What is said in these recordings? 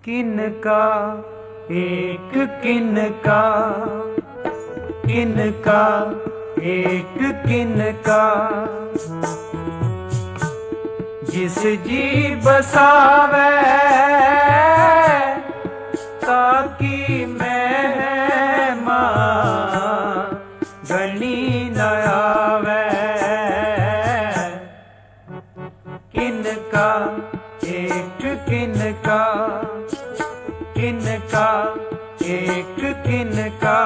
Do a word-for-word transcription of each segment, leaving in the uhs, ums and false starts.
किनका एक किनका किनका एक किनका जिस जी बसावे ताकि महिमा गनी न आवे। किनका एक किनका किनका एक किनका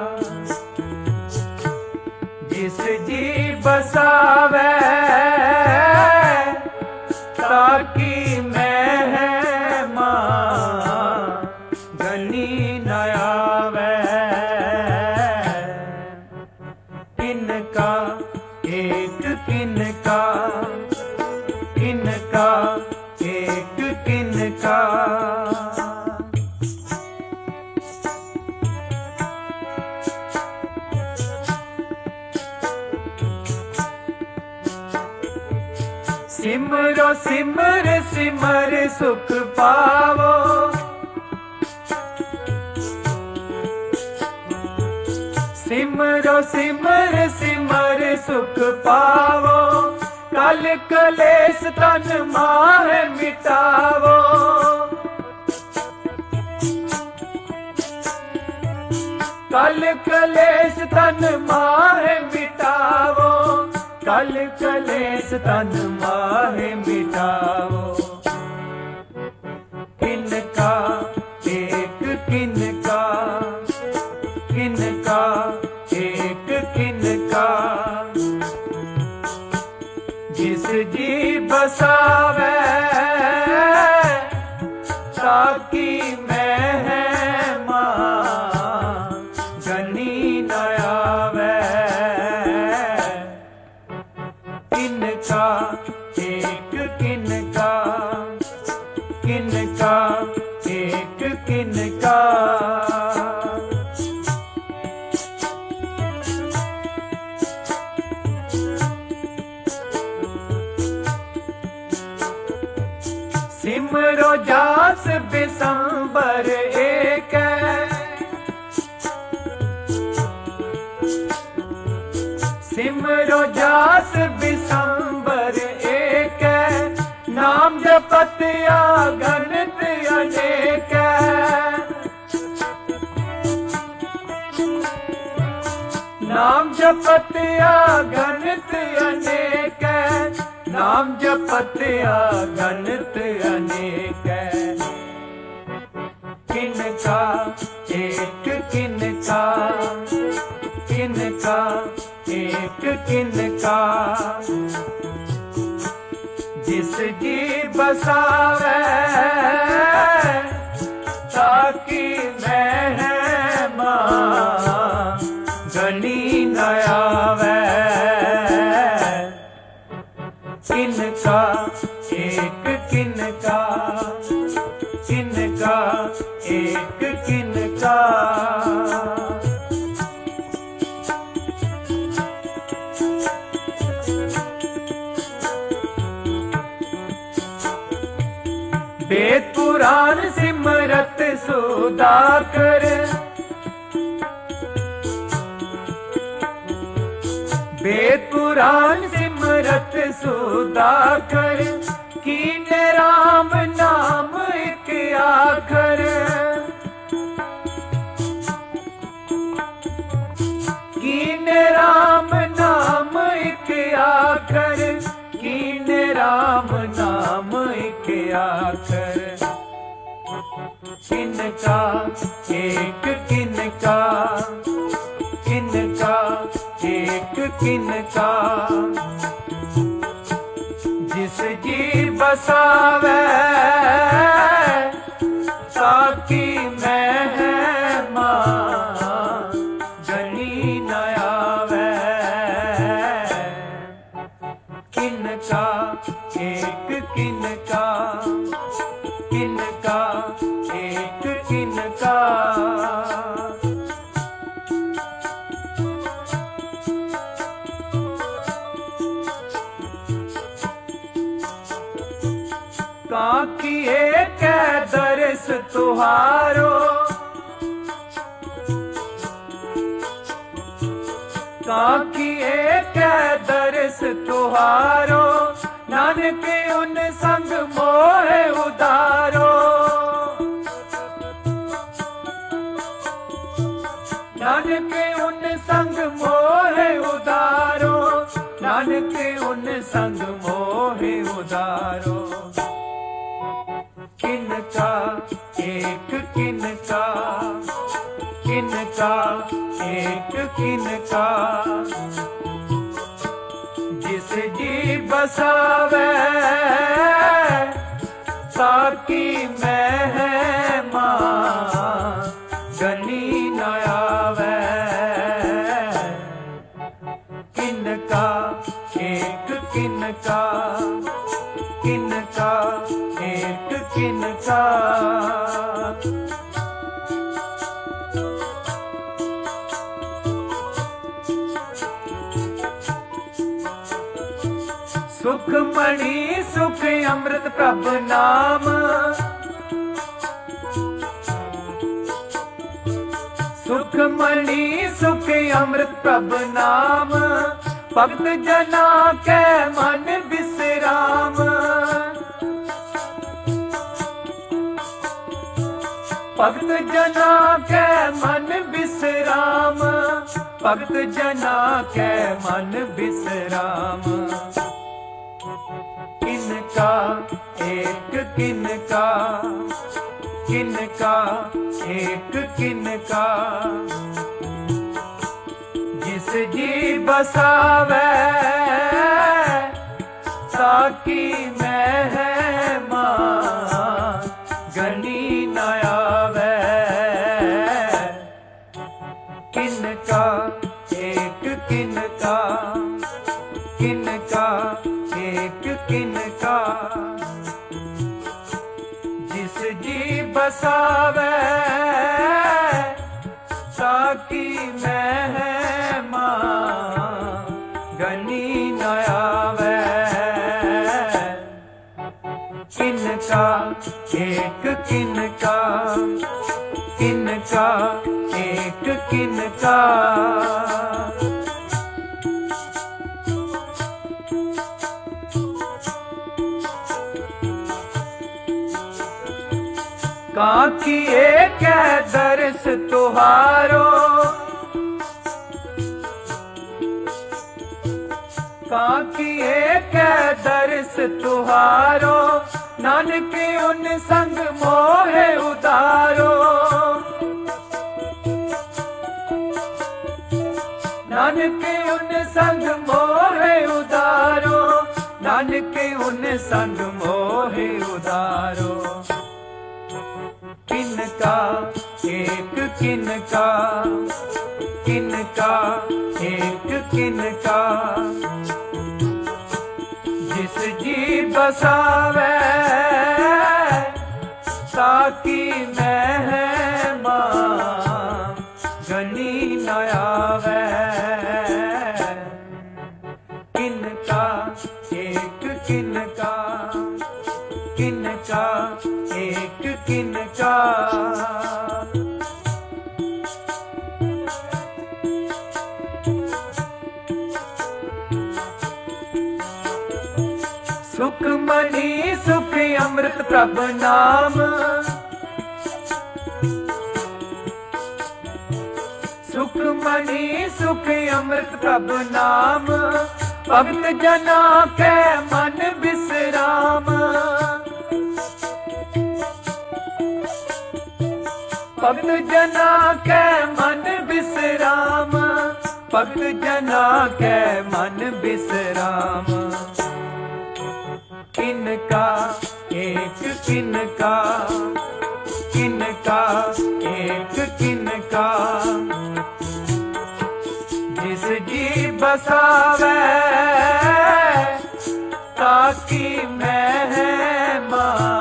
जिस जी बसावे ताकि महिमा गनी न आवे। किनका एक किनका किनका एक किनका सिमरो सिमर सिमर सुख पावो सिमरो सिमर सिमर सुख पावो कल कलेश तन माह मिटावो। कल कलेश तन माह मिटावो कल कलेश तन माह मिटावो। किनका एक किनका किनका एक किनका जिस जी बसावे ताकि महिमा गनी न आवे। किनका एक किनका किनका एक किनका सिमरो जास बिसंबर एक सिमरो जास बिसंबर एक नाम जपत अगणित अनेक। नाम जपत अगणित अनेक नाम जपत अगणित अनेक। किनका एक किनका किनका एक किनका जिस जी बसावे ताकि महिमा गनी न आवे। किनका एक किनका किनका एक किनका वेद पुराण सिमरत सुधाकर वेद पुराण सिमरत सुधाकर कीने राम नाम एक आखर। कीने राम नाम एक आखर कीने राम नाम एक आखर। किनका एक किनका किनका एक किनका जिस जी बसावे ताकि महिमा गनी न आवे। किनका एक किनका किनका एक किनका काकिए कै दर्श तुहारो, काकिए कै दर्श तुहारो, नानक उन संग मोहे उदारो। नानक उन संग मोहे उदारो, नानक उन संग मोहे उदारो। किनका एक किनका, किनका एक किनका, जिस जी बसावे ताकि महिमा गनी न आवे। किनका एक किनका, किनका एक किनका, सुख मणि सुख अमृत प्रभ नाम, सुख मणि सुख अमृत प्रभ नाम, भक्त जना के मन विश्राम। भक्त जना के मन विश्राम, भक्त जना के मन विश्राम। किनका एक किनका, किनका एक किनका, जिस जी बसावे ताकि महिमा गनी न आवे। किनका एक किनका, किनका एक किनका, जिस जी बसावे ताकि महिमा गनी न आवे। किनका एक किनका, किनका एक किनका, काकिए कै दर्श तुहारो, काकिए कै दर्श तुहारो, नानक उन संग मोहे उदारो। नानक उन संग मोहे उदारो, नानक उन संग मोहे उदारो। किनका एक किनका, किनका एक किनका, जिस जी बसावे ताकि महिमा गनी न आवे। किनका एक किनका, किनका एक किनका, सुख मणि सुख अमृत प्रभ नाम, सुख मणि सुख अमृत प्रभ नाम, भक्त जना के मन विश्राम। भक्त जना के मन विश्राम, भक्त जना के मन विश्राम। किनका एक किनका, किनका एक किनका, जिस जी बसावे ताकि महिमा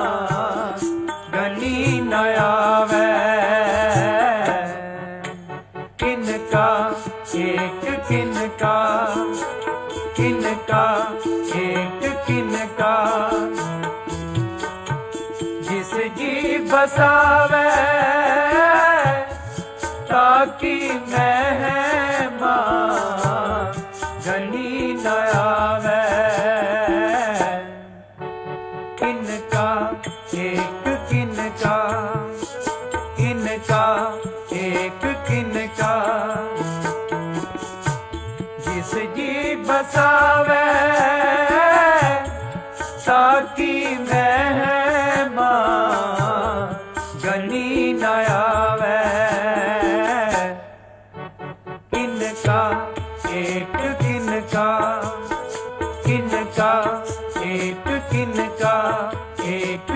गनी न आवे। किनका एक किनका, किनका एक किनका, बसावे ताकि महिमा गनी न आवे। किनका एक किनका किनका एक किनका जिस जी बसावे ताकि महिमा गनी न आवे। किनका एक किनका किनका एक किनका एक